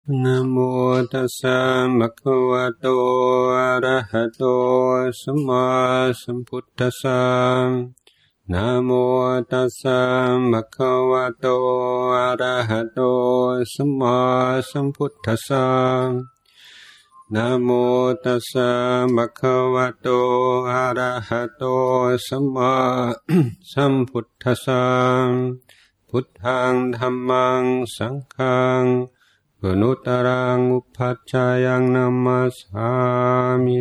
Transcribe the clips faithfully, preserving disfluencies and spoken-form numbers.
นะโมตัสสะภะคะวะโตอะระหะโตสัมมาสัมพุทธัสสะนะโมตัสสะภะคะวะโตอะระหะโตสัมมาสัมพุทธัสสะนะโมตัสสะภะคะวะโตอะระหะโตสัมมาสัมพุทธัสสะพุทธังธัมมังสังฆังอนุตตรังอุปัชฌายังนัมมัสสามิ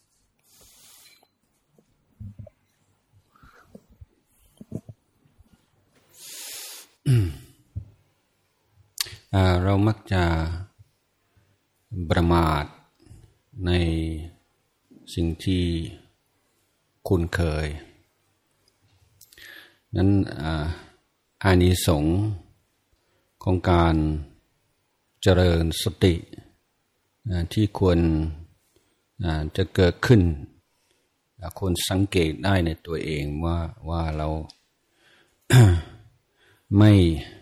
เรามักจะประมาทในสิ่งที่คุ้นเคยนั้นอานิสงส์ของการเจริญสติที่ควรจะเกิดขึ้นควรสังเกตได้ในตัวเองว่าว่าเรา ไม่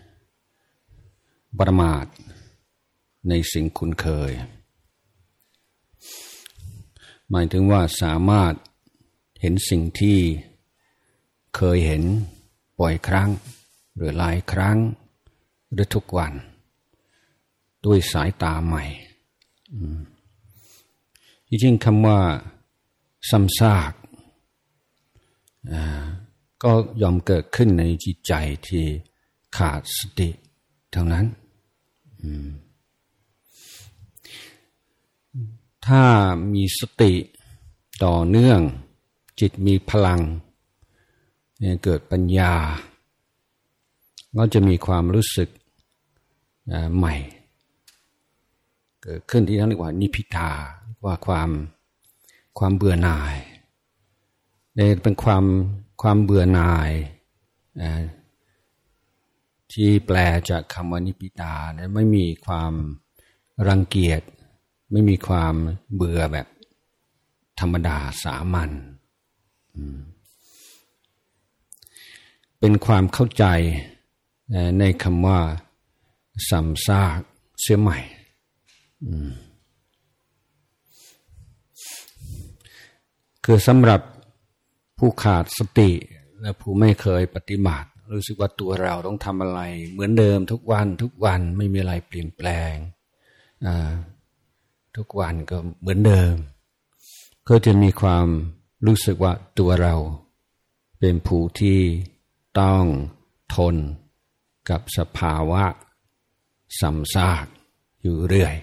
ประมาทในสิ่งคุ้นเคยหมายถึงว่าสามารถเห็นสิ่งที่เคยเห็นบ่อยครั้งหรือหลายครั้งหรือทุกวันด้วยสายตาใหม่ที่จริงคำว่าซ้ำซากก็ยอมเกิดขึ้นในจิตใจที่ขาดสติเท่านั้นถ้ามีสติต่อเนื่องจิตมีพลังเกิดปัญญาก็จะมีความรู้สึกใหม่เกิดขึ้นที่เรียกว่านิพพิทาว่าความความเบื่อหน่ายเนี่ยเป็นความความเบื่อหน่ายที่แปลจากคำว่านิพพิทาเนี่ยไม่มีความรังเกียจไม่มีความเบื่อแบบธรรมดาสามัญเป็นความเข้าใจในคำว่าซ้ำซากเสียใหม่คือสำหรับผู้ขาดสติและผู้ไม่เคยปฏิบัติรู้สึกว่าตัวเราต้องทำอะไรเหมือนเดิมทุกวันทุกวันไม่มีอะไรเปลี่ยนแปลงทุกวันก็เหมือนเดิมก็จะมีความรู้สึกว่าตัวเราเป็นผู้ที่ต้องทนกับสภาวะซ้ำซากอยู่เรื่อย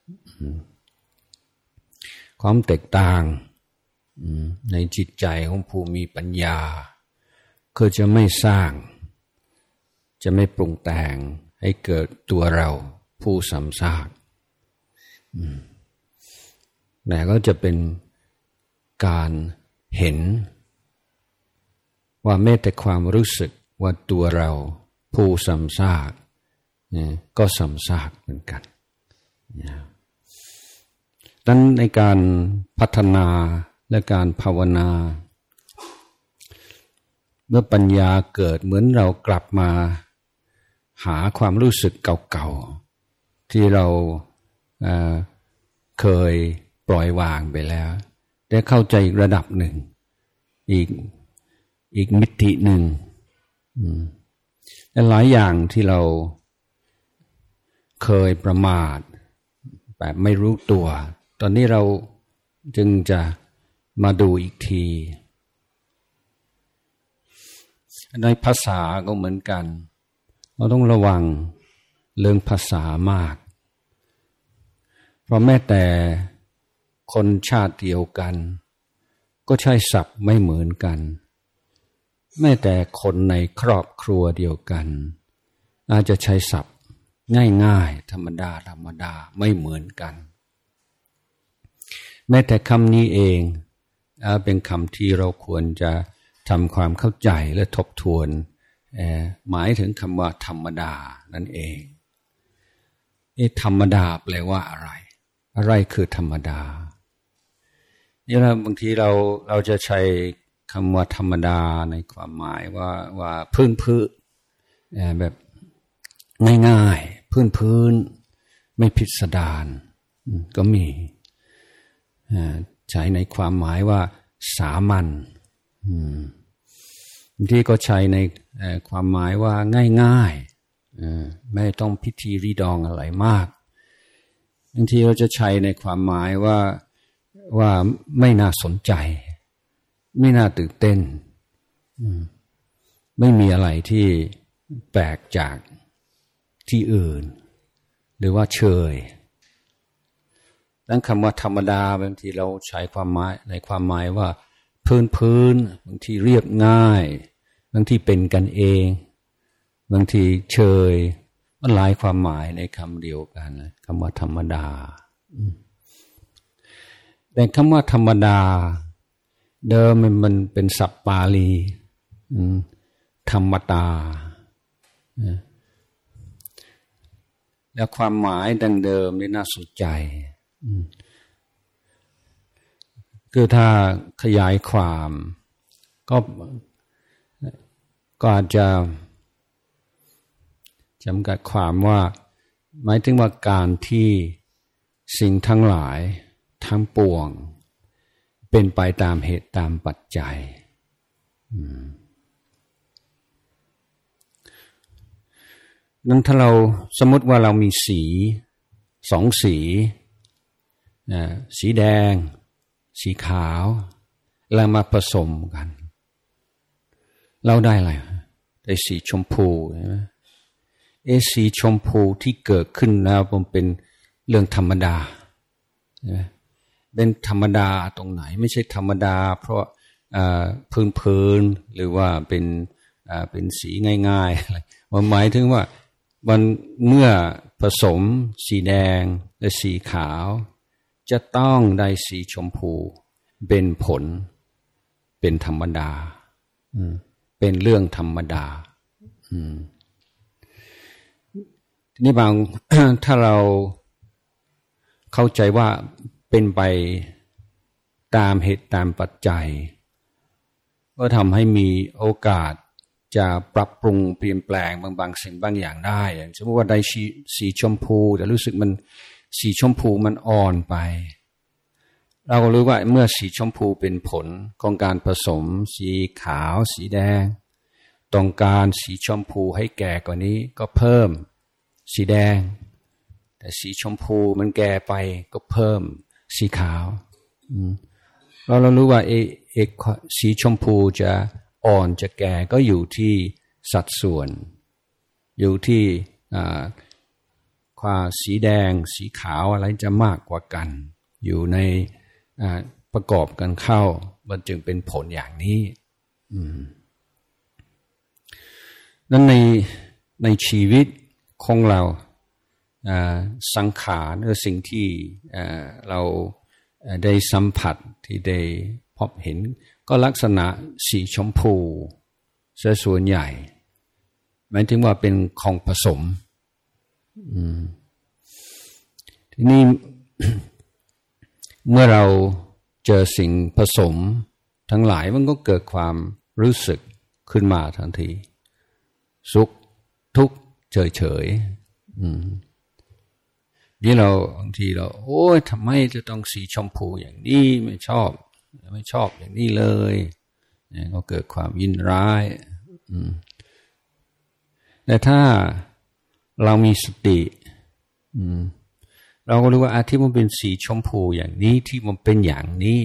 ความแตกต่างในจิตใจของผู้มีปัญญาก็จะไม่สร้างจะไม่ปรุงแต่งให้เกิดตัวเราผู้ซ้ำซากแต่ก็จะเป็นการเห็นว่าแม้แต่ความรู้สึกว่าตัวเราผู้ซ้ำซากก็ซ้ำซากเหมือนกันดังนั้นในการพัฒนาและการภาวนาเมื่อปัญญาเกิดเหมือนเรากลับมาหาความรู้สึกเก่าๆที่เราเอ่อเคยปล่อยวางไปแล้วได้เข้าใจอีกระดับหนึ่งอีกอีกมิติหนึ่งและหลายอย่างที่เราเคยประมาทแบบไม่รู้ตัวตอนนี้เราจึงจะมาดูอีกทีในภาษาก็เหมือนกันเราต้องระวังเรื่องภาษามากเพราะแม้แต่คนชาติเดียวกันก็ใช้ศัพท์ไม่เหมือนกันแม้แต่คนในครอบครัวเดียวกันอาจจะใช้ศัพท์ง่ายๆธรรมดาธรรมดาไม่เหมือนกันแม้แต่คำนี้เองเป็นคำที่เราควรจะทำความเข้าใจและทบทวนหมายถึงคำว่าธรรมดานั่นเองธรรมดาแปลว่าอะไรอะไรคือธรรมดานี่เราบางทีเราเราจะใช้คำว่าธรรมดาในความหมายว่าว่าพื้นพื้นแบบง่ายๆพื้นพื้นไม่พิสดารก็มีใช้ในความหมายว่าสามัญบางทีก็ใช้ในความหมายว่าง่ายๆไม่ต้องพิธีรีดองอะไรมากบางทีเราจะใช้ในความหมายว่าว่าไม่น่าสนใจไม่น่าตื่นเต้นไม่มีอะไรที่แปลกจากที่อื่นหรือว่าเชยดังคำว่าธรรมดาบางทีเราใช้ความหมายในความหมายว่าพื้นพื้นบางทีเรียบง่ายบางทีเป็นกันเองบางทีเชยมันหลายความหมายในคำเดียวกันคำว่าธรรมดาแต่คำว่าธรรมดาเดิมมันมันเป็นศัพท์ปาลีธรรมตาแล้วความหมายดังเดิมนี่น่าสนใจคือถ้าขยายความก็ก็อาจจะจำกัดความว่าหมายถึงว่าการที่สิ่งทั้งหลายทั้งปวงเป็นไปตามเหตุตามปัจจัยนั้นถ้าเราสมมติว่าเรามีสีสองสีสีแดงสีขาวแล้วมาผสมกันเราได้อะไรได้สีชมพูใช่ไหมเอสีชมพูที่เกิดขึ้นแล้วมันเป็นเรื่องธรรมดาใช่ไหมเป็นธรรมดาตรงไหนไม่ใช่ธรรมดาเพราะพื้นพื้นหรือว่าเป็นเป็นสีง่ายๆอะไรมันหมายถึงว่ามันเมื่อผสมสีแดงและสีขาวจะต้องได้สีชมพูเป็นผลเป็นธรรมดาเป็นเรื่องธรรมดาทีนี้บาง ถ้าเราเข้าใจว่าเป็นไปตามเหตุตามปัจจัยก็ทำให้มีโอกาสจะปรับปรุงเปลี่ยนแปลงบางบางสิ่งบางอย่างได้อย่างสมมติว่าได้สีสีชมพูแต่รู้สึกมันสีชมพูมันอ่อนไปเราก็รู้ว่าเมื่อสีชมพูเป็นผลของการผสมสีขาวสีแดงต้องการสีชมพูให้แก่กว่านี้ก็เพิ่มสีแดงแต่สีชมพูมันแก่ไปก็เพิ่มสีขาวเราเรารู้ว่าเอเอสีชมพูจะอ่อนจะแก่ก็อยู่ที่สัดส่วนอยู่ที่ความสีแดงสีขาวอะไรจะมากกว่ากันอยู่ในประกอบกันเข้ามันจึงเป็นผลอย่างนี้นั้นในในชีวิตของเราสังขารหรือสิ่งที่เราได้สัมผัสที่ได้พบเห็นก็ลักษณะสีชมพูซะส่วนใหญ่หมายถึงว่าเป็นของผสมทีนี้ เมื่อเราเจอสิ่งผสมทั้งหลายมันก็เกิดความรู้สึกขึ้นมาทันทีสุขทุกข์เฉยเฉยนี่เราบางทีเราโอ้ยทำไมจะต้องสีชมพูอย่างนี้ไม่ชอบไม่ชอบอย่างนี้เลยเนี่ยก็เกิดความยินร้ายแต่ถ้าเรามีสติเราก็รู้ว่าที่มันเป็นสีชมพูอย่างนี้ที่มันเป็นอย่างนี้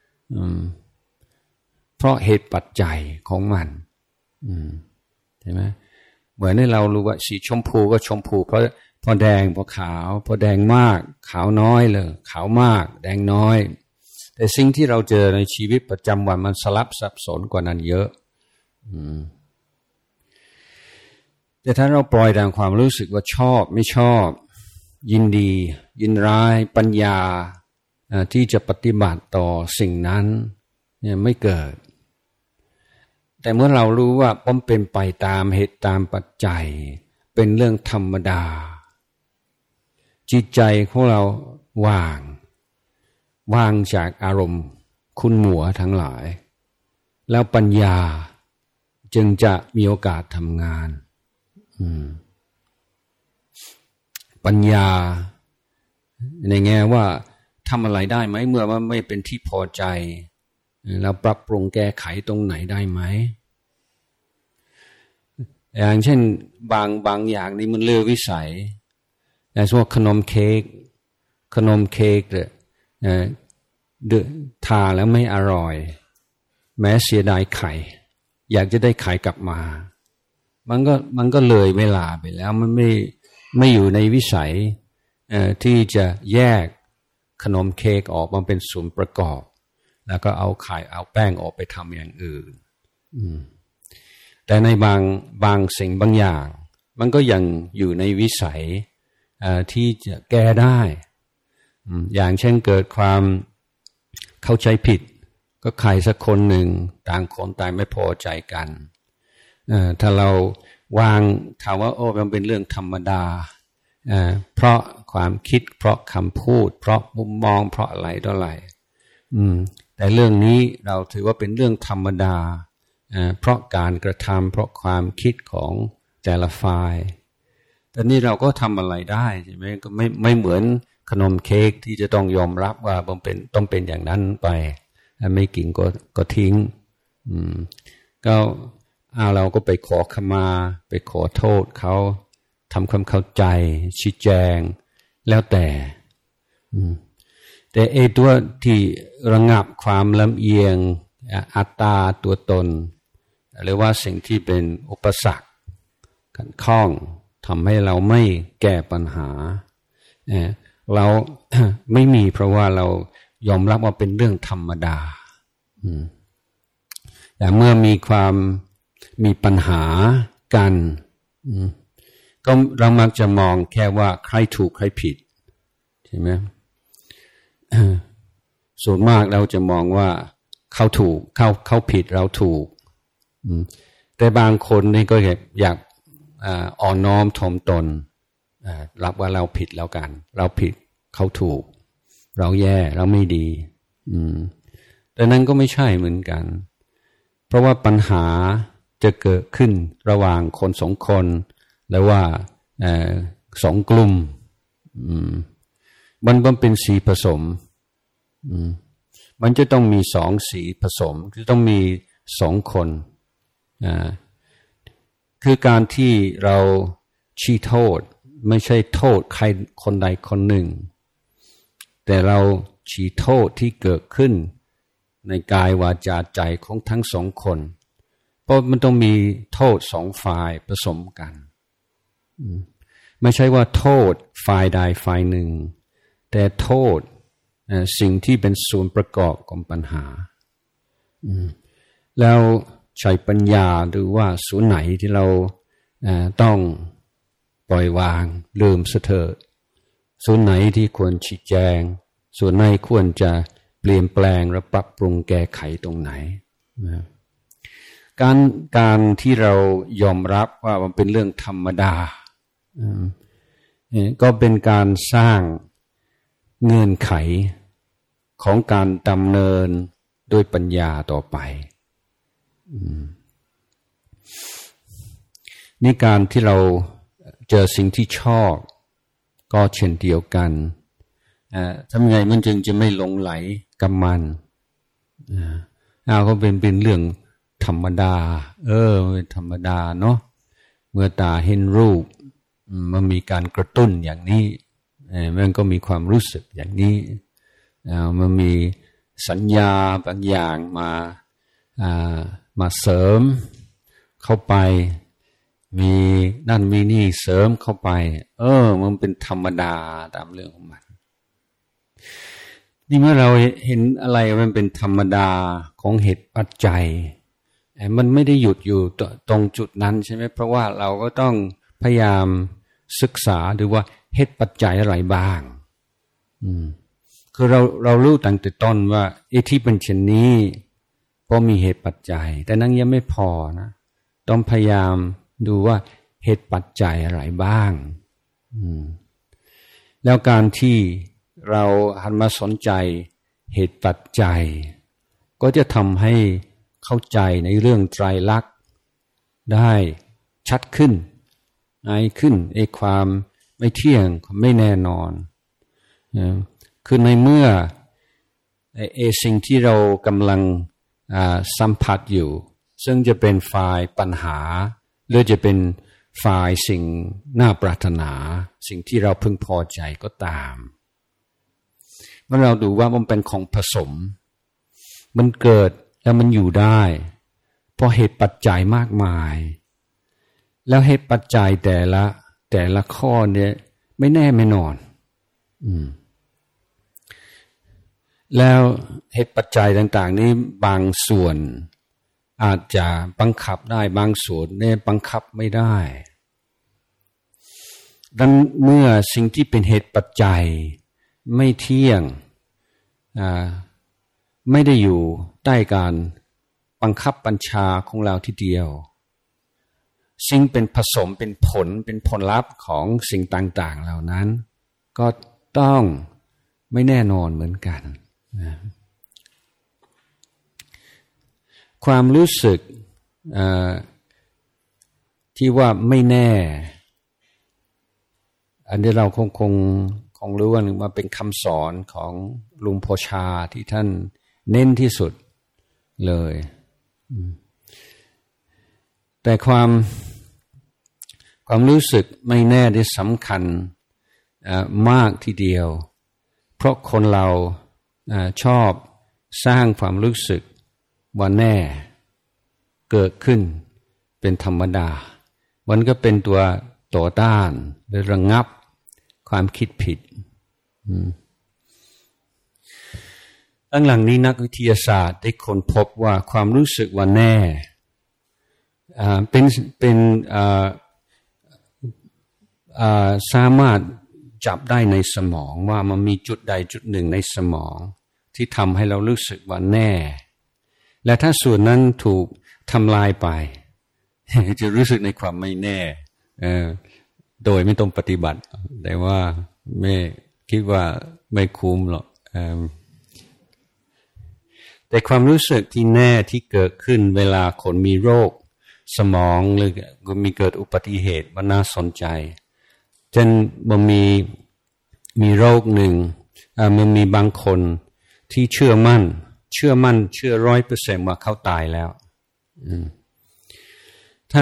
เพราะเหตุปัจจัยของมันใช่ไหมเหมือนที่เรารู้ว่าสีชมพูก็ชมพูเพราะพอแดงพอขาวพอแดงมากขาวน้อยเลยขาวมากแดงน้อยแต่สิ่งที่เราเจอในชีวิตประจำวันมันสลับสับสนกว่านั้นเยอะแต่ถ้าเราปล่อยตามความรู้สึกว่าชอบไม่ชอบยินดียินร้ายปัญญาที่จะปฏิบัติต่อสิ่งนั้นเนี่ยไม่เกิดแต่เมื่อเรารู้ว่าป้อมเป็นไปตามเหตุตามปัจจัยเป็นเรื่องธรรมดาจิตใจของเราว่างว่างจากอารมณ์คุณหมัวทั้งหลายแล้วปัญญาจึงจะมีโอกาสทำงานปัญญาในแง่ว่าทำอะไรได้ไหมเมื่อว่าไม่เป็นที่พอใจเราปรับปรุงแก้ไขตรงไหนได้ไหมอย่างเช่นบางบางอย่างนี่มันเลือกวิสัยอย่างเช่นขนมเค้กขนมเค้กเนี่ยเดือดทาแล้วไม่อร่อยแม้เสียดายไข่อยากจะได้ไข่กลับมามันก็มันก็เลยเวลาไปแล้วมันไม่ไม่อยู่ในวิสัยที่จะแยกขนมเค้กออกมาเป็นส่วนประกอบแล้วก็เอาไข่เอาแป้งออกไปทำอย่างอื่นแต่ในบางบางสิ่งบางอย่างมันก็ยังอยู่ในวิสัยที่จะแก้ได้อย่างเช่นเกิดความเข้าใจผิดก็ใครสักคนหนึ่งต่างคนต่างไม่พอใจกันถ้าเราวางถามว่าโอ้มันเป็นเรื่องธรรมดาเพราะความคิดเพราะคำพูดเพราะมุมมองเพราะอะไรต่ออะไรแต่เรื่องนี้เราถือว่าเป็นเรื่องธรรมดาเพราะการกระทำเพราะความคิดของแต่ละฝ่ายแต่นี่เราก็ทำอะไรได้ใช่ไหมก็ไม่ไม่เหมือนขนมเค้กที่จะต้องยอมรับว่ามันเป็นต้องเป็นอย่างนั้นไปไม่กินก็ก็ทิ้งก็เอาเราก็ไปขอขมาไปขอโทษเขาทำความเข้าใจชี้แจงแล้วแต่แต่ไอ้ตัวที่ระงับความลำเอียงอัตตาตัวตนหรือว่าสิ่งที่เป็นอุปสรรคขัดข้องทำให้เราไม่แก้ปัญหาเรา ไม่มีเพราะว่าเรายอมรับว่าเป็นเรื่องธรรมดาแต่เมื่อมีความมีปัญหากันก็เรามักจะมองแค่ว่าใครถูกใครผิดใช่ไหมส่วนมากเราจะมองว่าเขาถูกเขาเขาผิดเราถูกแต่บางคนนี่ก็อยากอยากอ่อนน้อมถ่อมตนรับว่าเราผิดแล้วกันเราผิดเขาถูกเราแย่เราไม่ดีแต่นั้นก็ไม่ใช่เหมือนกันเพราะว่าปัญหาจะเกิดขึ้นระหว่างคนสองคนหรือว่าสองกลุ่มมันมันเป็นสีผสมมันจะต้องมีสองสีผสมจะต้องมีสองคนคือการที่เราชี้โทษไม่ใช่โทษใครคนใดคนหนึ่งแต่เราชี้โทษที่เกิดขึ้นในกายวาจาใจของทั้งสองคนเพราะมันต้องมีโทษสองฝ่ายผสมกันไม่ใช่ว่าโทษฝ่ายใดฝ่ายหนึ่งแต่โทษสิ่งที่เป็นส่วนประกอบของปัญหาแล้วใช้ปัญญาดูว่าส่วนไหนที่เราต้องปล่อยวางลืมซะเถิดส่วนไหนที่ควรชี้แจงส่วนไหนควรจะเปลี่ยนแปลงและปรับปรุงแก้ไขตรงไหนการการที่เรายอมรับว่ามันเป็นเรื่องธรรมดาก็เป็นการสร้างเงื่อนไขของการดำเนินด้วยปัญญาต่อไปนี่การที่เราเจอสิ่งที่ชอบก็เช่นเดียวกันทำไงมันจึงจะไม่หลงไหลกับมันเอาก็เป็นเป็นเรื่องธรรมดาเออเป็นธรรมดาเนาะเมื่อตาเห็นรูปมันมีการกระตุ้นอย่างนี้มันก็มีความรู้สึกอย่างนี้มันมีสัญญาบางอย่างมามาเสริมเข้าไปมีนั่นมีนี่เสริมเข้าไปเออมันเป็นธรรมดาตามเรื่องของมันนี่เมื่อเราเห็นอะไรมันเป็นธรรมดาของเหตุปัจจัยมันไม่ได้หยุดอยู่ตรงจุดนั้นใช่ไหมเพราะว่าเราก็ต้องพยายามศึกษาดูว่าเหตุปัจจัยอะไรบ้างอืมคือเราเรารู้ตั้งแต่ต้นว่าไอ้ที่เป็นเช่นนี้เพราะมีเหตุปัจจัยแต่นั้นยังไม่พอนะต้องพยายามดูว่าเหตุปัจจัยอะไรบ้างอืมแล้วการที่เราหันมาสนใจเหตุปัจจัยก็จะทำให้เข้าใจในเรื่องไตรลักษณ์ได้ชัดขึ้นง่ายขึ้นไอ้ความไม่เที่ยงไม่แน่นอนคือในเมื่อไอ้สิ่งที่เรากำลังสัมผัสอยู่ซึ่งจะเป็นฝ่ายปัญหาหรือจะเป็นฝ่ายสิ่งน่าปรารถนาสิ่งที่เราพึงพอใจก็ตามเมื่อเราดูว่ามันเป็นของผสมมันเกิดแล้วมันอยู่ได้เพราะเหตุปัจจัยมากมายแล้วเหตุปัจจัยแต่ละแต่ละข้อเนี่ยไม่แน่ไม่นอนอืมแล้วเหตุปัจจัยต่างๆนี้บางส่วนอาจจะบังคับได้บางส่วนเนี่ยบังคับไม่ได้ดังเมื่อสิ่งที่เป็นเหตุปัจจัยไม่เที่ยงอ่าไม่ได้อยู่ใต้การบังคับบัญชาของเราทีเดียวสิ่งเป็นผสมเป็นผลเป็นผลลัพธ์ของสิ่งต่างๆเหล่านั้นก็ต้องไม่แน่นอนเหมือนกันนะความรู้สึกที่ว่าไม่แน่อันนี้เราคงคงคงรู้กันว่าเป็นคำสอนของลุงโพชาที่ท่านเน้นที่สุดเลยแต่ความความรู้สึกไม่แน่ที่สำคัญมากทีเดียวเพราะคนเราชอบสร้างความรู้สึกว่าแน่เกิดขึ้นเป็นธรรมดามันก็เป็นตัวต่อต้านหรือระงับความคิดผิดตั้งหลังนี้นักวิทยาศาสตร์ได้ค้นพบว่าความรู้สึกว่าแน่เป็นเป็นสามารถจับได้ในสมองว่ามันมีจุดใดจุดหนึ่งในสมองที่ทำให้เรารู้สึกว่าแน่และถ้าส่วนนั้นถูกทำลายไปจะรู้สึกในความไม่แน่โดยไม่ต้องปฏิบัติแต่ว่าไม่คิดว่าไม่คุ้มหรอกแต่ความรู้สึกที่แน่ที่เกิดขึ้นเวลาคนมีโรคสมองหรือมีเกิดอุบัติเหตุมันน่าสนใจจนมันมีมีโรคหนึ่งมันมีบางคนที่เชื่อมั่นเชื่อมั่นเชื่อร้อยเปอร์เซ็นต์ว่าเขาตายแล้วถ้า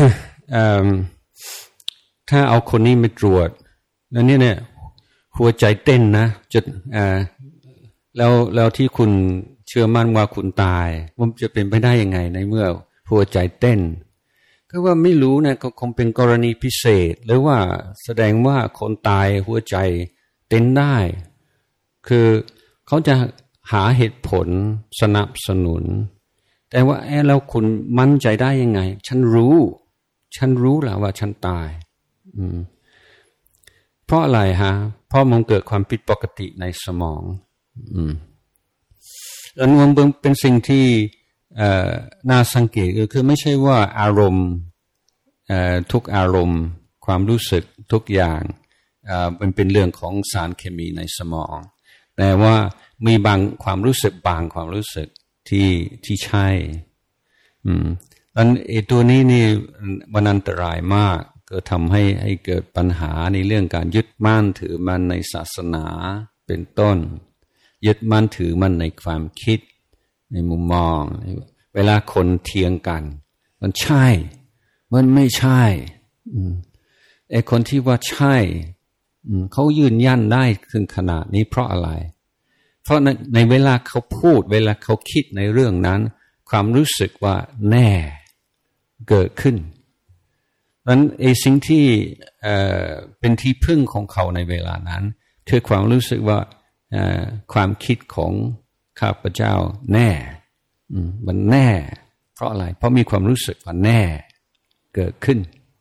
ถ้าเอาคนนี้มาตรวจแล้วเนี่ยเนี่ยหัวใจเต้นนะจะแล้วแล้วที่คุณเชื่อมั่นว่าคุณตายมันจะเป็นไปได้ยังไงในเมื่อหัวใจเต้นก็ว่าไม่รู้นะก็คงเป็นกรณีพิเศษหรือว่าแสดงว่าคนตายหัวใจเต้นได้คือเขาจะหาเหตุผลสนับสนุนแต่ว่าเอ๊ะแล้วคุณมั่นใจได้ยังไงฉันรู้ฉันรู้แล้วว่าฉันตายอืมเพราะอะไรฮะเพราะมันเกิดความผิดปกติในสมองอืมอันนั้นเป็นสิ่งที่เอ่อน่าสังเกตก็คือไม่ใช่ว่าอารมณ์เอ่อทุกอารมณ์ความรู้สึกทุกอย่างเอ่อมันเป็นเรื่องของสารเคมีในสมองแต่ว่ามีบางความรู้สึกบางความรู้สึกที่ที่ใช่อืมอันไอ้ตัวนี้นี่มันอันตรายมากก็ทำให้ให้เกิดปัญหาในเรื่องการยึดมั่นถือมั่นในศาสนาเป็นต้นยึดมั่นถือมั่นในความคิดในมุมมองเวลาคนเถียงกันมันใช่มันไม่ใช่ไอ้คนที่ว่าใช่เขายืนยันได้ถึงขนาดนี้เพราะอะไรเพราะในในเวลาเขาพูดเวลาเขาคิดในเรื่องนั้นความรู้สึกว่าแน่เกิดขึ้นนั้นไอ้สิ่งที่เอ่อเป็นที่พึ่งของเขาในเวลานั้นคือความรู้สึกว่าเอ่อความคิดของข้าพเจ้าแน่มันแน่เพราะอะไรเพราะมีความรู้สึกว่าแน่เกิดขึ้น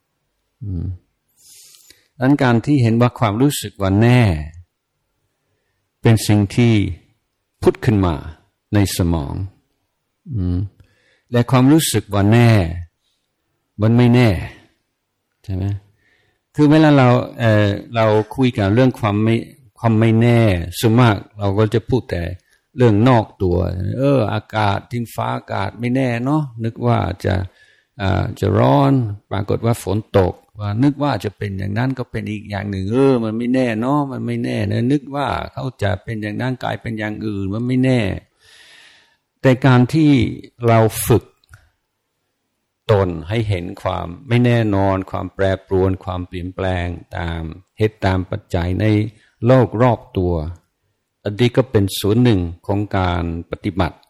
ดังนั้นการที่เห็นว่าความรู้สึกว่าแน่เป็นสิ่งที่พุทธขึ้นมาในสมองและความรู้สึกว่าแน่มันไม่แน่ใช่ไหมคือเวลาเราเอ่อเราคุยกันเรื่องความไม่ความไม่แน่ส่วนมากเราก็จะพูดแต่เรื่องนอกตัวเอออากาศดินฟ้าอากาศไม่แน่เนาะนึกว่าจะอ่าจะร้อนปรากฏว่าฝนตกว่านึกว่าจะเป็นอย่างนั้นก็เป็นอีกอย่างหนึ่งเออมันไม่แน่เนาะมันไม่แน่นะนึกว่าเขาจะเป็นอย่างนั้นกลายเป็นอย่างอื่นมันไม่แน่แต่การที่เราฝึกตนให้เห็นความไม่แน่นอนความแปรปรวนความเปลี่ยนแปลงตามเหตุตามปัจจัยในโลกรอบตัวอันนี้ก็เป็นส่วนหนึ่งของการปฏิบัติ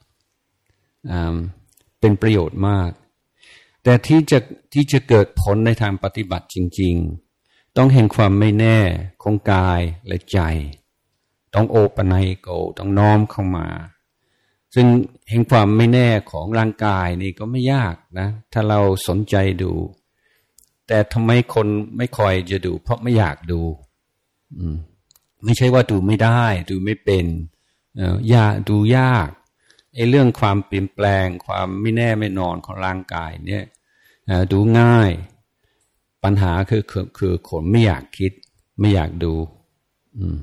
เป็นประโยชน์มากแต่ที่จะที่จะเกิดผลในทางปฏิบัติจริงๆต้องเห็นความไม่แน่ของกายและใจต้องโอปนัยโกต้องน้อมเข้ามาซึ่งเห็นความไม่แน่ของร่างกายนี่ก็ไม่ยากนะถ้าเราสนใจดูแต่ทำไมคนไม่ค่อยจะดูเพราะไม่อยากดูอืมไม่ใช่ว่าดูไม่ได้ดูไม่เป็นเอ่อยากดูยากไอ้เรื่องความเปลี่ยนแปลงความไม่แน่ไม่นอนของร่างกายเนี่ยดูง่ายปัญหาคือคือคือคนไม่อยากคิดไม่อยากดูอืม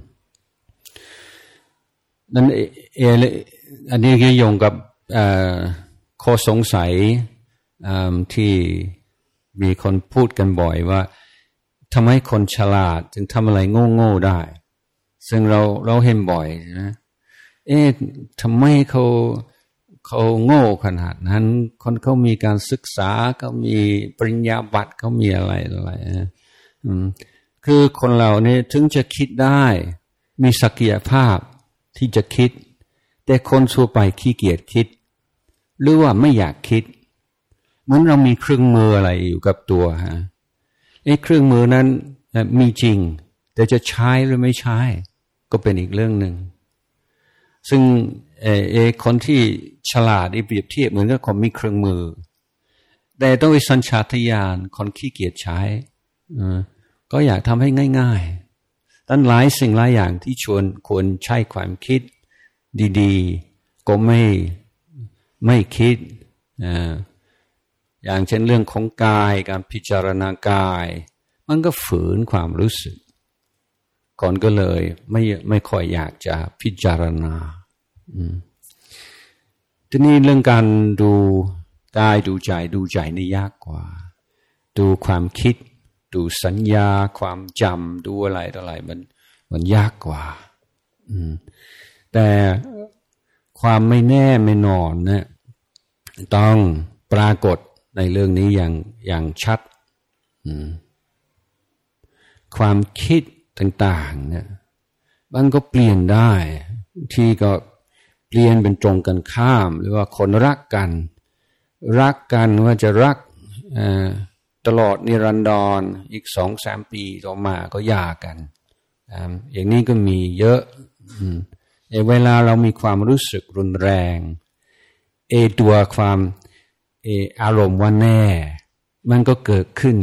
นั่นเออันนี้ก็โยงกับข้อสงสัยที่มีคนพูดกันบ่อยว่าทำไมคนฉลาดถึงทำอะไรโง่ๆได้ซึ่งเราเราเห็นบ่อยนะเอ๊ะทำไมเขาเขาโง่ขนาดนั้นคนเขามีการศึกษาเขามีปริญญาบัตรเขามีอะไรอะไรนะคือคนเราเนี่ยถึงจะคิดได้มีศักยภาพที่จะคิดแต่คนทั่วไปขี้เกียจคิดหรือว่าไม่อยากคิดเหมือนเรามีเครื่องมืออะไรอยู่กับตัวฮะไอ้เครื่องมือนั้นมีจริงแต่จะใช้หรือไม่ใช้ก็เป็นอีกเรื่องหนึ่งซึ่งเออคนที่ฉลาดเปรียบเทียบเหมือนกับคนมีเครื่องมือแต่ต้องมีสัญชาตญาณคนขี้เกียจใช้ก็อยากทำให้ง่ายๆตั้งหลายสิ่งหลายอย่างที่ชวนควรใช้ความคิดดีๆก็ไม่ไม่คิดอย่างเช่นเรื่องของกายการพิจารณากายมันก็ฝืนความรู้สึกก่อนก็เลยไม่ไม่ค่อยอยากจะพิจารณาทีนี้เรื่องการดูกายดูใจดูใจนี่ยากกว่าดูความคิดดูสัญญาความจำดูอะไรต่ออะไรมันมันยากกว่าแต่ความไม่แน่ไม่นอนเนี่ยต้องปรากฏในเรื่องนี้อย่างอย่างชัดความคิดต่างๆเนี่ยมันก็เปลี่ยนได้ที่ก็เปลี่ยนเป็นตรงกันข้ามหรือว่าคนรักกันรักกันว่าจะรักตลอดนิรันดรอีกสองสามปีต่อมาก็หย่ากันอย่างนี้ก็มีเยอะเวลาเรามีความรู้สึกรุนแรงเอตัวความเออารมณ์ว่าแน่มันก็เกิดขึ้น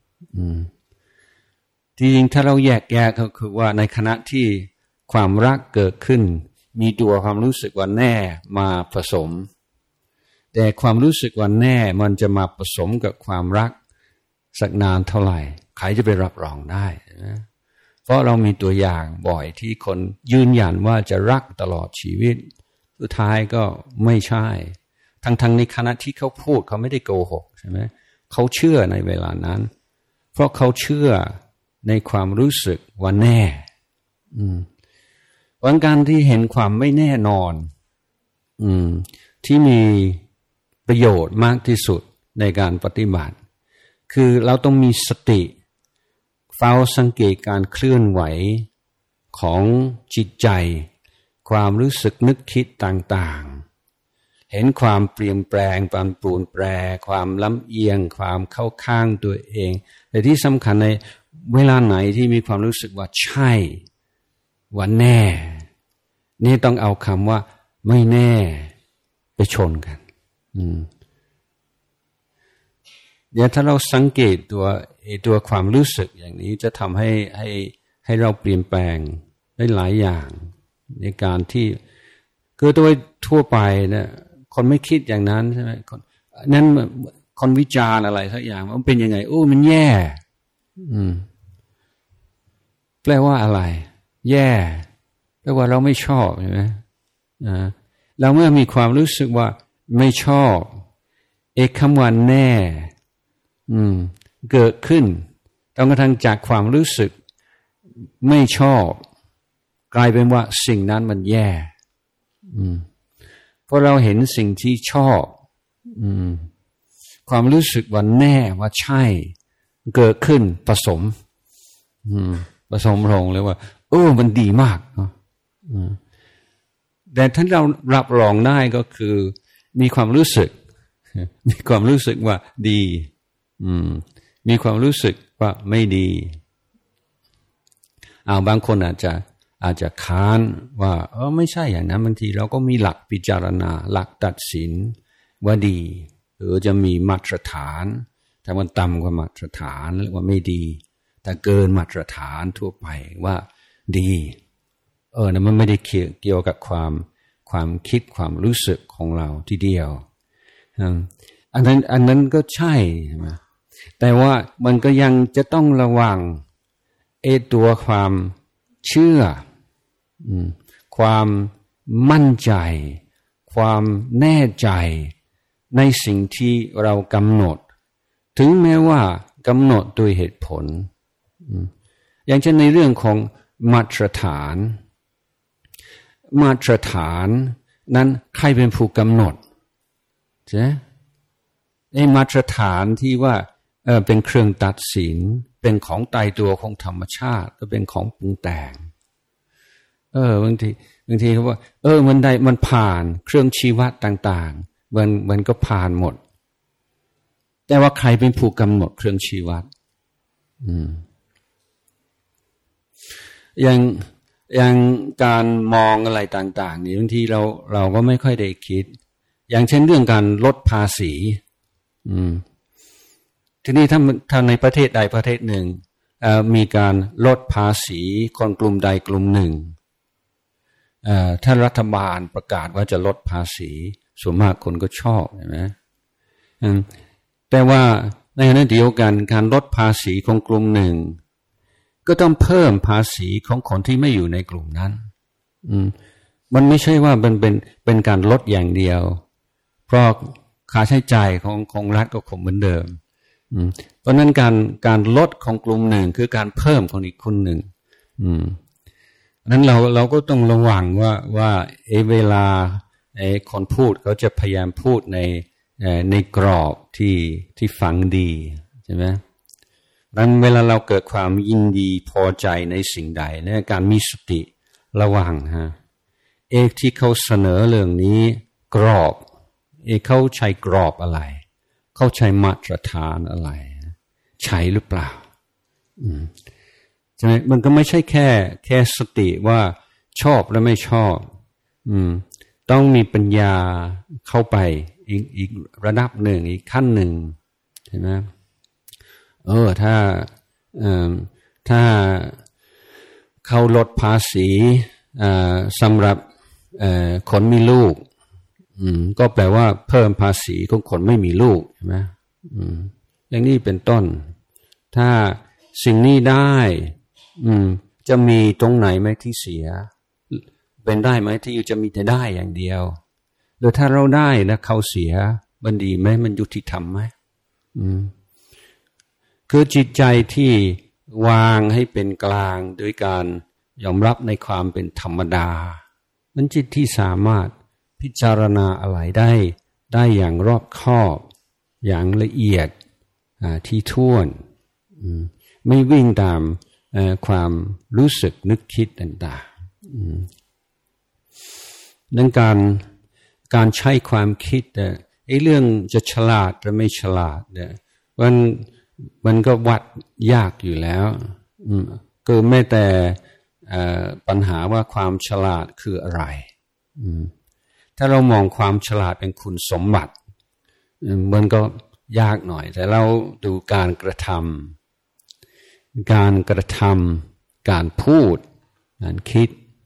จริงๆถ้าเราแยกแยะก็คือว่าในขณะที่ความรักเกิดขึ้นมีตัวความรู้สึกว่าแน่มาผสมแต่ความรู้สึกว่าแน่มันจะมาผสมกับความรักสักนานเท่าไหร่ใครจะไปรับรองได้นะเพราะเรามีตัวอย่างบ่อยที่คนยืนยันว่าจะรักตลอดชีวิตสุดท้ายก็ไม่ใช่ทั้งๆในขณะที่เขาพูดเขาไม่ได้โกหกใช่ไหมเขาเชื่อในเวลานั้นเพราะเขาเชื่อในความรู้สึกว่าแน่วันการที่เห็นความไม่แน่นอนที่มีประโยชน์มากที่สุดในการปฏิบัติคือเราต้องมีสติเฝ้าสังเกตการเคลื่อนไหวของจิตใจความรู้สึกนึกคิดต่างๆเห็นความเปลี่ยนแปลงความปรวนแปรความลำเอียงความเข้าข้างตัวเองแต่ที่สำคัญในเวลาไหนที่มีความรู้สึกว่าใช่ว่าแน่นี่ต้องเอาคำว่าไม่แน่ไปชนกันเดี๋ยวถ้าเราสังเกตตัวตัวความรู้สึกอย่างนี้จะทำให้ให้ให้เราเปลี่ยนแปลงได้หลายอย่างในการที่คือโดยทั่วไปเนี่ยคนไม่คิดอย่างนั้นใช่ไหมคนนั้นคนวิจารณ์อะไรสักอย่างมันเป็นยังไงโอ้มันแย่อืมแปลว่าอะไรแย่แปลว่าเราไม่ชอบใช่ไหมอ่าเราเมื่อมีความรู้สึกว่าไม่ชอบเอกคำว่าแน่อืมเกิดขึ้นจนกระทั่งจากความรู้สึกไม่ชอบกลายเป็นว่าสิ่งนั้นมันแย่อืมเพราะเราเห็นสิ่งที่ชอบอืมความรู้สึกว่าแน่ว่าใช่เกิดขึ้นผสมอืมผสมลงเลยว่าโอ้มันดีมากเนาะอืมแต่ถ้าเรารับรองได้ก็คือมีความรู้สึกมีความรู้สึกว่าดีอืมมีความรู้สึกว่าไม่ดีเอาบางคนอาจจะอาจจะค้านว่าเออไม่ใช่อย่างนั้นบางทีเราก็มีหลักพิจารณาหลักตัดสินว่าดีหรือจะมีมาตรฐานถ้ามันต่ำกว่ามาตรฐานหรือว่าไม่ดีแต่เกินมาตรฐานทั่วไปว่าดีเออนะมันไม่ได้เกี่ยวกับความความคิดความรู้สึกของเราทีเดียวอันนั้นอันนั้นก็ใช่ใช่ไหมแต่ว่ามันก็ยังจะต้องระวังไอ้ตัวความเชื่อความมั่นใจความแน่ใจในสิ่งที่เรากำหนดถึงแม้ว่ากำหนดโดยเหตุผลอย่างเช่นในเรื่องของมาตรฐานมาตรฐานนั้นใครเป็นผู้กำหนดใช่ไอ้มาตรฐานที่ว่าเออเป็นเครื่องตัดสินเป็นของตายตัวของธรรมชาติก็เป็นของปรุงแต่งเออบางทีบางทีเขาว่าเออมันได้มันผ่านเครื่องชี้วัดต่างๆมันมันก็ผ่านหมดแต่ว่าใครเป็นผู้กำหนดเครื่องชี้วัดอืมอย่างอย่างการมองอะไรต่างๆนี่บางทีเราเราก็ไม่ค่อยได้คิดอย่างเช่นเรื่องการลดภาษีอืมทีนี้ถ้าถ้าในประเทศใดประเทศหนึ่งมีการลดภาษีคนกลุ่มใดกลุ่มหนึ่งถ้ารัฐบาลประกาศว่าจะลดภาษีส่วนมากคนก็ชอบใช่ไหมแต่ว่าในขณะเดียวกันการลดภาษีของกลุ่มหนึ่งก็ต้องเพิ่มภาษีของคนที่ไม่อยู่ในกลุ่มนั้นมันไม่ใช่ว่ามันเป็นเป็นการลดอย่างเดียวเพราะค่าใช้จ่ายของของรัฐก็คงเหมือนเดิมเพราะนั้นการการลดของกลุ่มหนึ่งคือการเพิ่มของอีกคนหนึ่งนั้นเราเราก็ต้องระวังว่าว่าเอเวลาไอ้คนพูดเขาจะพยายามพูดในในกรอบที่ที่ฟังดีใช่ไหมนั้นเวลาเราเกิดความยินดีพอใจในสิ่งใดเนี่ยการมีสติระวังฮะเอกที่เขาเสนอเรื่องนี้กรอบเอกเขาใช้กรอบอะไรเขาใช้มาตรฐานอะไรใช่หรือเปล่าอืมใช่ไหมมันก็ไม่ใช่แค่แค่สติว่าชอบและไม่ชอบอืมต้องมีปัญญาเข้าไปอีกอีกระดับหนึ่งอีกขั้นหนึ่งใช่ไหมเออถ้าเอ่อถ้าเขาลดภาษีอ่าสำหรับเอ่อคนมีลูกอืมก็แปลว่าเพิ่มภาษีของคนไม่มีลูกใช่ไหมอืมอย่างนี้เป็นต้นถ้าสิ่งนี้ได้อืมจะมีตรงไหนไหมที่เสียเป็นได้ไหมที่จะมีแต่ได้อย่างเดียวหรือถ้าเราได้แล้วเขาเสียมันดีไหมมันยุติธรรมไหมอืมคือจิตใจที่วางให้เป็นกลางโดยการยอมรับในความเป็นธรรมดามันจิตที่สามารถพิจารณาอะไรได้ได้อย่างรอบคอบอย่างละเอียดที่ถ้วนไม่วิ่งตามความรู้สึกนึกคิดต่างๆดังการการใช้ความคิดไอ้เรื่องจะฉลาดหรือไม่ฉลาดเนี่ยมันมันก็วัดยากอยู่แล้วก็ไม่แต่ปัญหาว่าความฉลาดคืออะไรถ้าเรามองความฉลาดเป็นคุณสมบัติมันก็ยากหน่อยแต่เราดูการกระทำการกระทำการพูดการคิด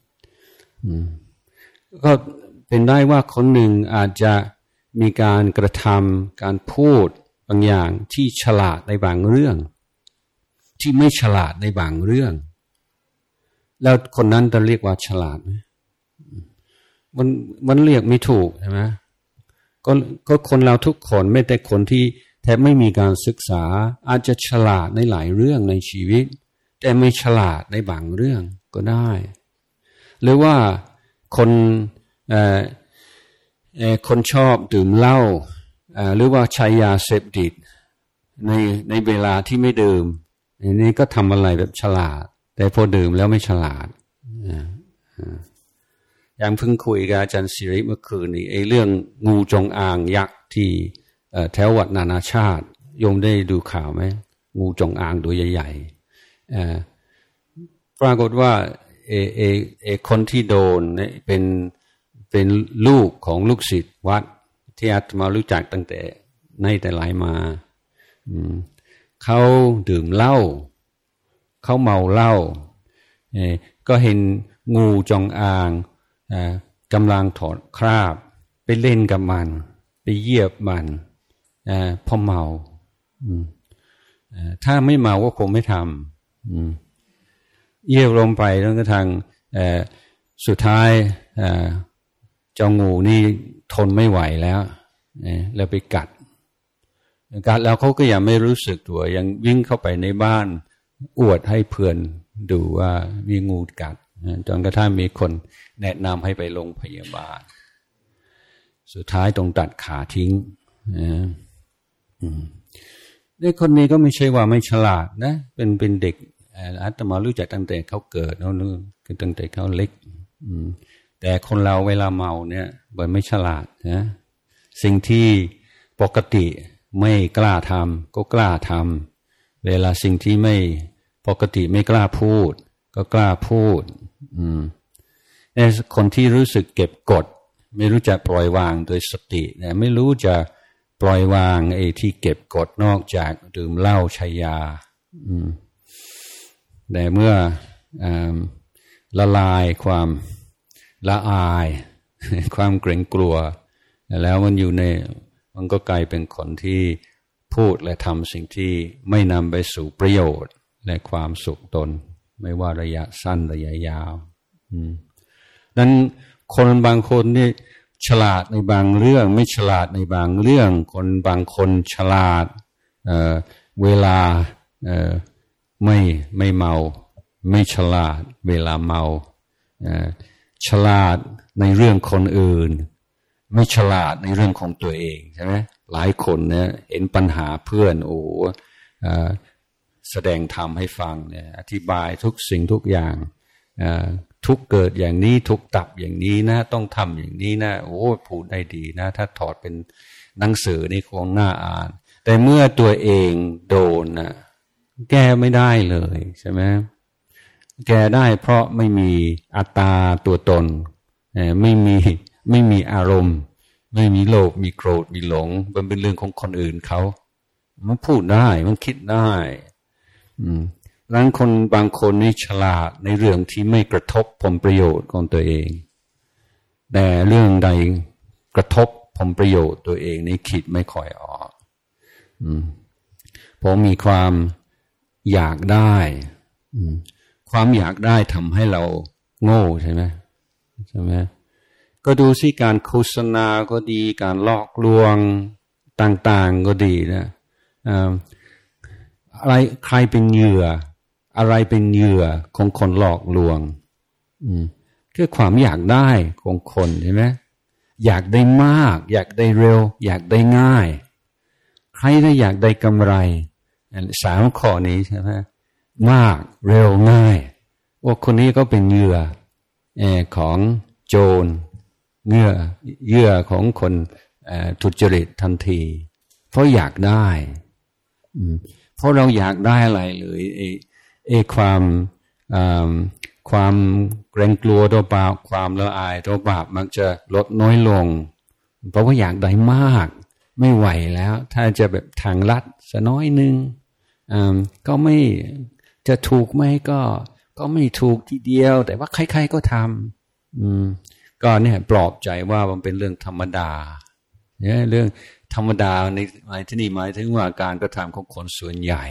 ก็เป็นได้ว่าคนหนึ่งอาจจะมีการกระทำการพูดบางอย่างที่ฉลาดในบางเรื่องที่ไม่ฉลาดในบางเรื่องแล้วคนนั้นจะเรียกว่าฉลาดไหมมันมันเรียกไม่ถูกใช่ไหมก็ก็คนเราทุกคนไม่แต่คนที่แทบไม่มีการศึกษาอาจจะฉลาดในหลายเรื่องในชีวิตแต่ไม่ฉลาดในบางเรื่องก็ได้หรือว่าคนเอ่อเอ่อคนชอบดื่มเหล้าเอ่อหรือว่าใช้ยาเสพติดในในเวลาที่ไม่ดื่มอันนี้ก็ทำอะไรแบบฉลาดแต่พอดื่มแล้วไม่ฉลาดอย่างเพิ่งคุยกับอาจารย์ศิริเมื่อคืนนี้ไอ้เรื่องงูจงอางยักษ์ที่แถววัดนานาชาติโยมได้ดูข่าวไหมงูจงอางตัวใหญ่ๆปรากฏว่าเอเอเอคนที่โดนเนี่ยเป็นเป็นลูกของลูกศิษย์วัดที่อาตมารู้จักตั้งแต่ในแต่หลายมาเขาดื่มเหล้าเขาเมาเหล้าก็เห็นงูจงอางกำลังถอดคราบไปเล่นกับมันไปเหยียบมันพอเมาถ้าไม่เมาก็คงไม่ทำเหยียบลงไปแล้วก็ทางสุดท้ายเจ้างูนี่ทนไม่ไหวแล้วแล้วไปกัดกัดแล้วเขาก็ยังไม่รู้สึกตัวยังวิ่งเข้าไปในบ้านอวดให้เพื่อนดูว่ามีงูกัดจนกระทั่งมีคนแนะนำให้ไปโรงพยาบาลสุดท้ายต้องตัดขาทิ้งเด็กคนนี้ก็ไม่ใช่ว่าไม่ฉลาดนะเป็นเป็นเด็กอาตมารู้จักตั้งแต่เขาเกิดแล้วนู่นคือตั้งแต่เขาเล็กแต่คนเราเวลาเมาเนี่ยมันไม่ฉลาดนะสิ่งที่ปกติไม่กล้าทำก็กล้าทำเวลาสิ่งที่ไม่ปกติไม่กล้าพูดก็กล้าพูดอืมแต่คนที่รู้สึกเก็บกดไม่รู้จะปล่อยวางโดยสตินะไม่รู้จะปล่อยวางไอ้ที่เก็บกดนอกจากดื่มเหล้าใช้ยาอืมแต่เมื่อละลายความละอายความเกรงกลัวแล้วมันอยู่ในมันก็กลายเป็นคนที่พูดและทำสิ่งที่ไม่นำไปสู่ประโยชน์และความสุขตนไม่ว่าระยะสั้นระยะยาวนั้นคนบางคนนี่ฉลาดในบางเรื่องไม่ฉลาดในบางเรื่องคนบางคนฉลาด เ, เวลาไม่ไม่เมาไม่ฉลาดเวลาเมาฉลาดในเรื่องคนอื่นไม่ฉลาดในเรื่องของตัวเองใช่ไหมหลายคนเนี่ยเห็นปัญหาเพื่อนโอ้แสดงธรรมให้ฟังเนี่ยอธิบายทุกสิ่งทุกอย่างทุกเกิดอย่างนี้ทุกตับอย่างนี้นะต้องทำอย่างนี้นะโอ้พูดได้ดีนะถ้าถอดเป็นหนังสือนี่คงน่าอ่านแต่เมื่อตัวเองโดนนะแก้ไม่ได้เลยใช่ไหมแก้ได้เพราะไม่มีอัตตาตัวตนไม่มีไม่มีอารมณ์ไม่มีโลภมีโกรธมีหลงมันเป็นเรื่องของคนอื่นเขามันพูดได้มันคิดได้อืมดังนั้นคนบางคนนี่ฉลาดในเรื่องที่ไม่กระทบผลประโยชน์ของตัวเองแต่เรื่องใดกระทบผลประโยชน์ตัวเองนี่คิดไม่ค่อยออกอืมเพราะมีความอยากได้อืมความอยากได้ทำให้เราโง่ใช่ไหมใช่ไหมก็ดูสิการโฆษณาก็ดีการหลอกลวงต่างๆก็ดีนะอะไรใครเป็นเหยื่ออะไรเป็นเหยื่อของคนหลอกลวงอืมคือความอยากได้ของคนใช่ไหมอยากได้มากอยากได้เร็วอยากได้ง่ายใครได้อยากได้กำไรสามข้อนี้ใช่ไหมมากเร็วง่ายว่าคนนี้ก็เป็นเหยื่อของโจรเหยื่อเหยื่อของคนทุจริตทันทีเพราะอยากได้เพราะเราอยากได้อะไรเลยไอ้ไอ้ความความเกรงกลัวต่อบาปความละอายต่อบาปมักจะลดน้อยลงเพราะว่าอยากได้มากไม่ไหวแล้วถ้าจะแบบทางลัดสักน้อยนึงก็ไม่จะถูกไหมก็ก็ไม่ถูกทีเดียวแต่ว่าใครๆก็ทำก็เนี่ยปลอบใจว่ามันเป็นเรื่องธรรมดาเนี่ยเรื่องธรรมดาในหมายที่นี่หมายถึงว่าการกระทำของคนส่วนใหญ่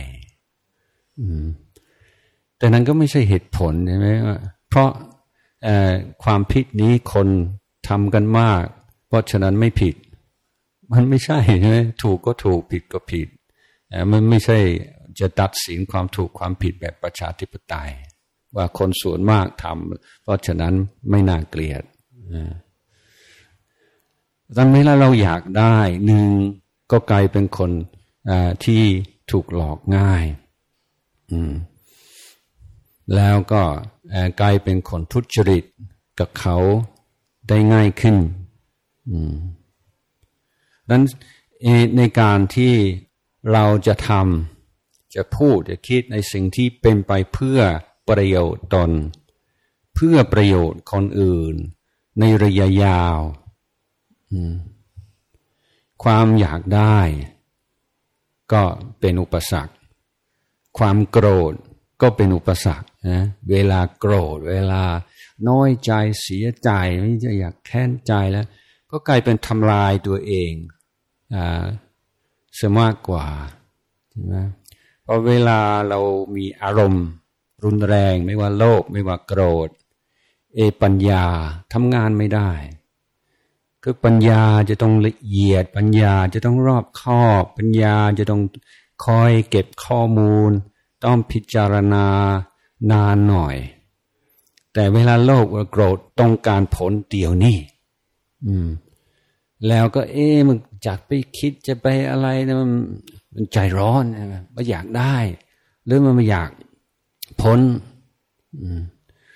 แต่นั้นก็ไม่ใช่เหตุผลใช่ไหมเพราะความผิดนี้คนทำกันมากเพราะฉะนั้นไม่ผิดมันไม่ใช่ใช่ไหมถูกก็ถูกผิดก็ผิดมันไม่ใช่จะตัดสินความถูกความผิดแบบประชาธิปไตยว่าคนส่วนมากทำเพราะฉะนั้นไม่น่าเกลียดตอนเวลาเราอยากได้หนึ่งก็กลายเป็นคนที่ถูกหลอกง่ายแล้วก็กลายเป็นคนทุจริตกับเขาได้ง่ายขึ้นดังนั้นในการที่เราจะทำจะพูดจะคิดในสิ่งที่เป็นไปเพื่อประโยชน์ตนเพื่อประโยชน์คนอื่นในระยะยาวความอยากได้ก็เป็นอุปสรรคความโกรธก็เป็นอุปสรรคนะเวลาโกรธเวลาน้อยใจเสียใจไม่จะอยากแค้นใจแล้วก็กลายเป็นทำลายตัวเองอ่าเสียมากกว่าใช่ไหมเพราะเวลาเรามีอารมณ์รุนแรงไม่ว่าโลภไม่ว่าโกรธเอปัญญาทำงานไม่ได้คือปัญญาจะต้องละเอียดปัญญาจะต้องรอบคอบปัญญาจะต้องคอยเก็บข้อมูลต้องพิจารณานานหน่อยแต่เวลาโลภโกรธต้องการผลเดียวนี่อืมแล้วก็เอ๊ะมันจากไปคิดจะไปอะไรนะมันมันใจร้อนนะมันอยากได้หรือมันไม่อยากพ้นอืม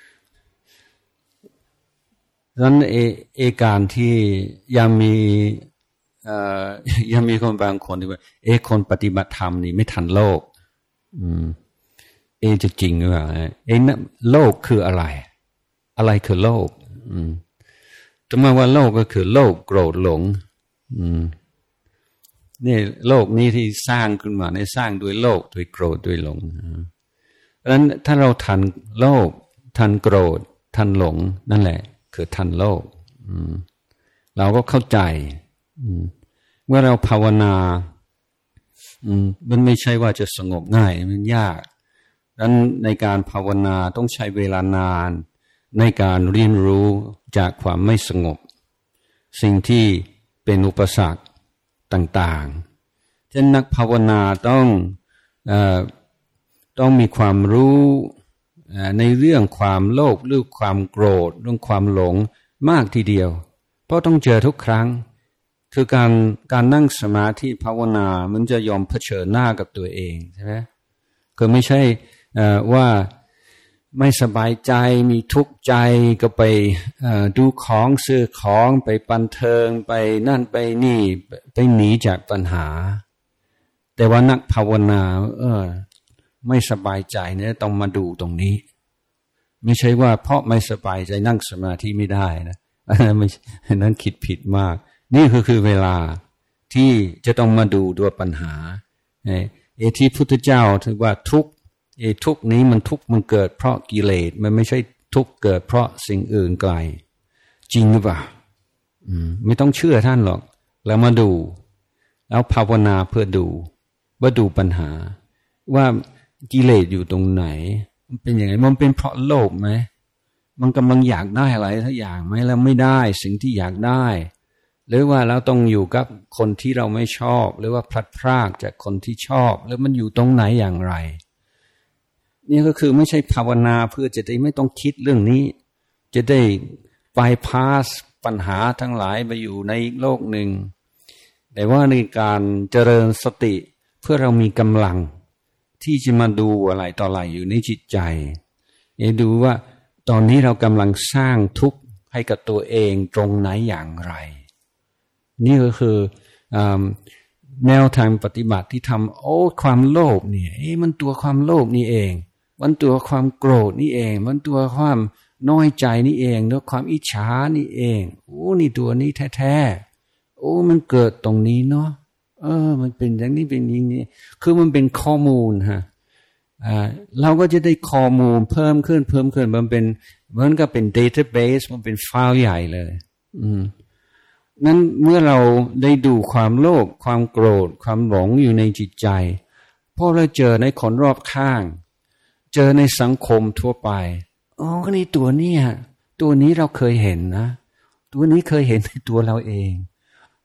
ดังนั้นเอเอการที่ยังมีเอ่อยังมีคนบางคนที่ว่าเอคนปฏิบัติธรรมนี่ไม่ทันโลกอืมเอจะจริงหรือเปล่าเอนะโลกคืออะไรอะไรคือโลกอืมธรรมะว่าโลกก็คือโลภโกรธหลงอืมนี่โลกนี้ที่สร้างขึ้นมาในสร้างด้วยโลภด้วยโกรธด้วยหลงเพราะฉะนั้นถ้าเราทันโลภทันโกรธทันหลงนั่นแหละคือทันโลกอืมเราก็เข้าใจอืมเมื่อเราภาวนาอืมมันไม่ใช่ว่าจะสงบง่ายมันยากดังนั้นในการภาวนาต้องใช้เวลานานในการเรียนรู้จากความไม่สงบสิ่งที่เป็นอุปสรรคต่างๆเช่นนักภาวนาต้องเอ่อต้องมีความรู้ในเรื่องความโลภหรือความโกรธเรื่องความหลงมากทีเดียวเพราะต้องเจอทุกครั้งคือการการนั่งสมาธิภาวนามันจะยอมเผชิญหน้ากับตัวเองใช่ไหมคือไม่ใช่ว่าไม่สบายใจมีทุกข์ใจก็ไปดูของซื้อของไปบันเทิงไปนั่นไปนี่ไปหนีจากปัญหาแต่ว่านักภาวนาเออไม่สบายใจเนี่ยต้องมาดูตรงนี้ไม่ใช่ว่าเพราะไม่สบายใจนั่งสมาธิไม่ได้นะอันนั้นไม่นั้นคิดผิดมากนี่คือคือเวลาที่จะต้องมาดูด้วยปัญหาเอที่พุทธเจ้าถือว่าทุกข์เอทุกข์นี้มันทุกข์มันเกิดเพราะกิเลสมันไม่ใช่ทุกข์เกิดเพราะสิ่งอื่นไกลจริงหรือเปล่าอืมไม่ต้องเชื่อท่านหรอกแล้วมาดูแล้วภาวนาเพื่อดูว่าดูปัญหาว่ากิเลสอยู่ตรงไหนมันเป็นยังไงมันเป็นเพราะโลภไหมมันกำลังอยากได้อะไรสักอย่างไหมแล้วไม่ได้สิ่งที่อยากได้หรือว่าเราต้องอยู่กับคนที่เราไม่ชอบหรือว่าพลัดพรากจากคนที่ชอบแล้วมันอยู่ตรงไหนอย่างไรนี่ก็คือไม่ใช่ภาวนาเพื่อจะได้ไม่ต้องคิดเรื่องนี้จะได้ไปพาสปัญหาทั้งหลายไปอยู่ในอีกโลกหนึ่งแต่ว่าในการเจริญสติเพื่อเรามีกำลังที่จะมาดูอะไรต่ออะไรอยู่ในจิตใจเอดูว่าตอนนี้เรากำลังสร้างทุกข์ให้กับตัวเองตรงไหนอย่างไรนี่ก็คือแนวทางปฏิบัติที่ทำโอ้ความโลภเนี่ยเอ๊ะมันตัวความโลภนี่เองมันตัวความโกรธนี่เองมันตัวความน้อยใจนี่เองแล้วความอิจฉานี่เองโอ้นี่ตัวนี้แท้ๆโอ้มันเกิดตรงนี้เนาะเออมันเป็นอย่างนี้เป็นอย่างนี้คือมันเป็นข้อมูลฮะอ่าเราก็จะได้ข้อมูลเพิ่มขึ้นเพิ่มขึ้นมันเป็นเหมือนกับเป็น database มันเป็นไฟล์ใหญ่เลยอืมนั้นเมื่อเราได้ดูความโลภความโกรธความหลงอยู่ในจิตใจพอเราเจอในคนรอบข้างเจอในสังคมทั่วไปอ๋อก็นี่ตัวนี้ตัวนี้เราเคยเห็นนะตัวนี้เคยเห็นในตัวเราเอง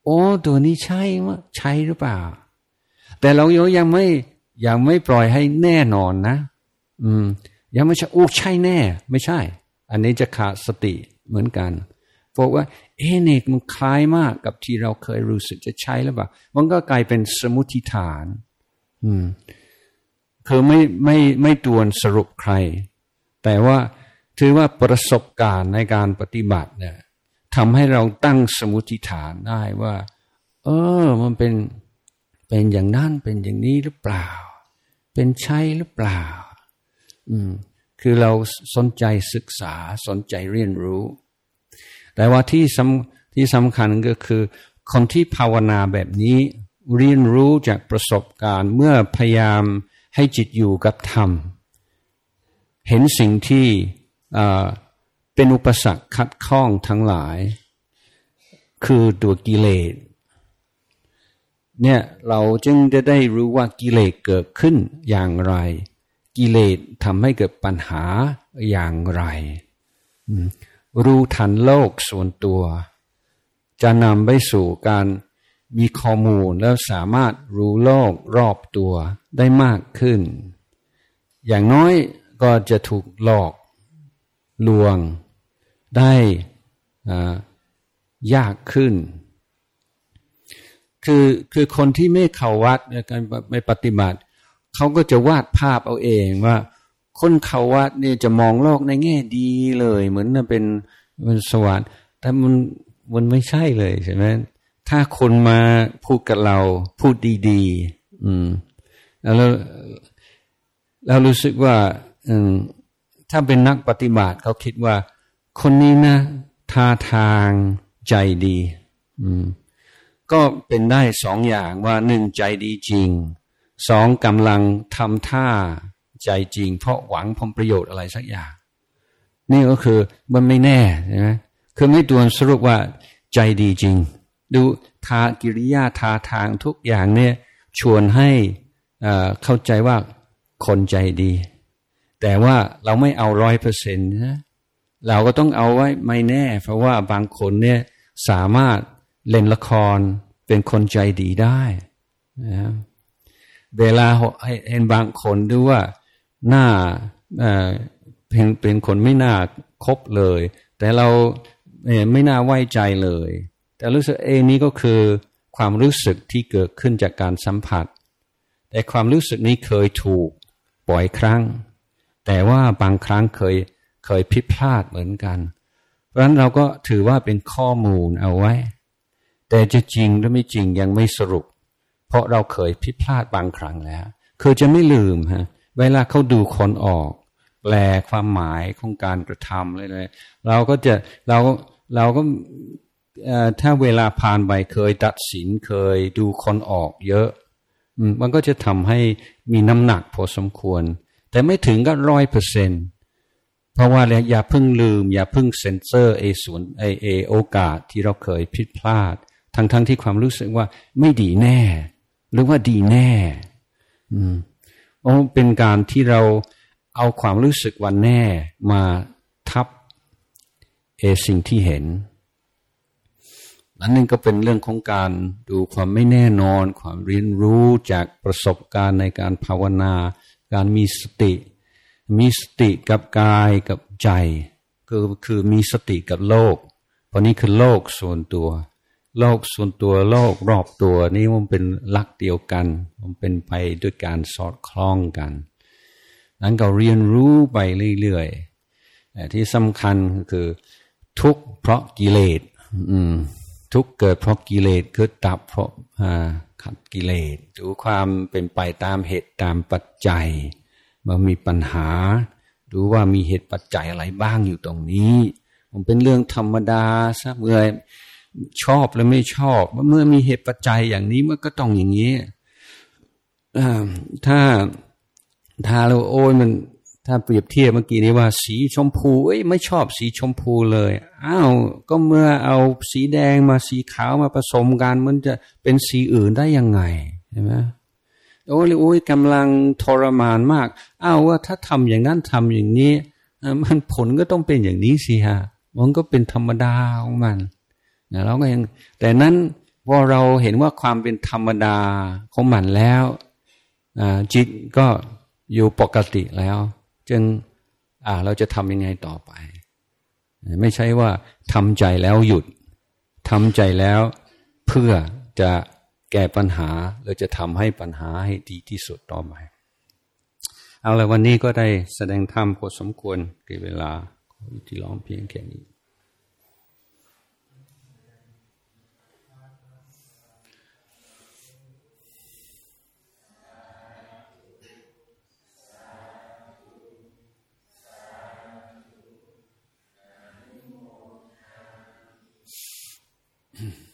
โอ้ตัวนี้ใช่มั้ยใช่หรือเปล่าแต่เรายังไม่ยังไม่ปล่อยให้แน่นอนนะอืมยังไม่ใช่โอ้ใช่แน่ไม่ใช่อันนี้จะขาดสติเหมือนกันบอกว่าเอ๊ะเนี่ยมันคล้ายมากกับที่เราเคยรู้สึกจะใช่หรือเปล่ามันก็กลายเป็นสมมุติฐานอืมคือไม่ไม่ไม่ตวนสรุปใครแต่ว่าถือว่าประสบการณ์ในการปฏิบัติเนี่ยทำให้เราตั้งสมมุติฐานได้ว่าเออมันเป็นเป็นอย่างนั้นเป็นอย่างนี้หรือเปล่าเป็นใช่หรือเปล่าอืมคือเราสนใจศึกษาสนใจเรียนรู้แต่ว่าที่สำที่สำคัญก็คือคนที่ภาวนาแบบนี้เรียนรู้จากประสบการณ์เมื่อพยายามให้จิตอยู่กับธรรมเห็นสิ่งที่เป็นอุปสรรคขัดข้องทั้งหลายคือตัวกิเลสเนี่ยเราจึงจะได้รู้ว่ากิเลสเกิดขึ้นอย่างไรกิเลสทำให้เกิดปัญหาอย่างไรรู้ทันโลกส่วนตัวจะนำไปสู่การมีข้อมูลแล้วสามารถรู้โลกรอบตัวได้มากขึ้นอย่างน้อยก็จะถูกหลอกลวงได้ยากขึ้นคือคือคนที่ไม่เข้าวัดในการไม่ปฏิบัติเขาก็จะวาดภาพเอาเองว่าคนเข้าวัดเนี่ยจะมองโลกในแง่ดีเลยเหมือนเป็นเป็นสวรรค์แต่มันมันไม่ใช่เลยใช่ไหมถ้าคนมาพูดกับเราพูดดีๆอืมแล้วเรารู้สึกว่าอืมถ้าเป็นนักปฏิบัติเขาคิดว่าคนนี้นะท่าทางใจดีอืมก็เป็นได้สองอย่างว่าหนึ่งใจดีจริงสองกำลังทำท่าใจจริงเพราะหวังผลประโยชน์อะไรสักอย่างนี่ก็คือมันไม่แน่ใช่ไหมคือไม่ตัวสรุปว่าใจดีจริงดูทากิริยาทาทางทุกอย่างเนี่ยชวนให้เข้าใจว่าคนใจดีแต่ว่าเราไม่เอาร้อยเปอร์เซ็นต์นะเราก็ต้องเอาไว้ไม่แน่เพราะว่าบางคนเนี่ยสามารถเล่นละครเป็นคนใจดีได้นะเวลาเห็นบางคนดูว่าหน้าเป็นเป็นคนไม่น่าคบเลยแต่เราไม่น่าไว้ใจเลยแต่รู้สึกเอนี้ก็คือความรู้สึกที่เกิดขึ้นจากการสัมผัสแต่ความรู้สึกนี้เคยถูกบ่อยครั้งแต่ว่าบางครั้งเคยเคยผิดพลาดเหมือนกันเพราะฉะนั้นเราก็ถือว่าเป็นข้อมูลเอาไว้แต่จะจริงหรือไม่จริงยังไม่สรุปเพราะเราเคยผิดพลาดบางครั้งแล้วคือจะไม่ลืมฮะเวลาเขาดูคนออกแปลความหมายของการกระทำอะไรๆเราก็จะเราเราก็ถ้าเวลาผ่านไปเคยตัดสินเคยดูคนออกเยอะมันก็จะทำให้มีน้ำหนักพอสมควรแต่ไม่ถึงก็ร้อยเปอร์เซ็นต์เพราะว่าอย่าเพิ่งลืมอย่าเพิ่งเซ็นเซอร์ไอ้ส่วนไอ้ไอ้โอกาสที่เราเคยผิดพลาดทั้งทั้งที่ความรู้สึกว่าไม่ดีแน่หรือว่าดีแน่อืมโอ้เป็นการที่เราเอาความรู้สึกว่าแน่มาทับเอสิ่งที่เห็นนั่นนึงก็เป็นเรื่องของการดูความไม่แน่นอนความเรียนรู้จากประสบการณ์ในการภาวนาการมีสติมีสติกับกายกับใจคือคือมีสติกับโลกเพราะนี้คือโลกส่วนตัวโลกส่วนตัวโลกรอบตัวนี่มันเป็นหลักเดียวกันมันเป็นไปด้วยการสอดคล้องกันนั้นก็เรียนรู้ไปเรื่อยๆแต่ที่สำคัญคือทุกข์เพราะกิเลสอืมทุกข์เกิดเพราะกิเลสเกิดดับเพราะอ่าขัดกิเลสดูความเป็นไปตามเหตุตามปัจจัยมันมีปัญหาดูว่ามีเหตุปัจจัยอะไรบ้างอยู่ตรงนี้มันเป็นเรื่องธรรมดาซะเมื่อชอบหรือไม่ชอบเมื่อมีเหตุปัจจัยอย่างนี้มันก็ต้องอย่างนี้ถ้าถ้าเราโอ้ยมันถ้าเปรียบเทียบเมื่อกี้นี้ว่าสีชมพูเอ้ยไม่ชอบสีชมพูเลยอ้าวก็เมื่อเอาสีแดงมาสีขาวมาผสมกันมันจะเป็นสีอื่นได้ยังไงใช่ไหมโอ้ยโอ้ยกำลังทรมานมากอ้าวว่าถ้าทำอย่างนั้นทำอย่างนี้มันผลก็ต้องเป็นอย่างนี้สิฮะมันก็เป็นธรรมดาของมันนะเราก็ยังแต่นั้นพอเราเห็นว่าความเป็นธรรมดาของมันแล้วจิตก็อยู่ปกติแล้วจึงเราจะทำยังไงต่อไปไม่ใช่ว่าทำใจแล้วหยุดทำใจแล้วเพื่อจะแก้ปัญหาหรือจะทำให้ปัญหาให้ดีที่สุดต่อไปเอาละวันนี้ก็ได้แสดงธรรมพอสมควรแก่เวลาที่ร้องเพียงแค่นี้Mm-hmm.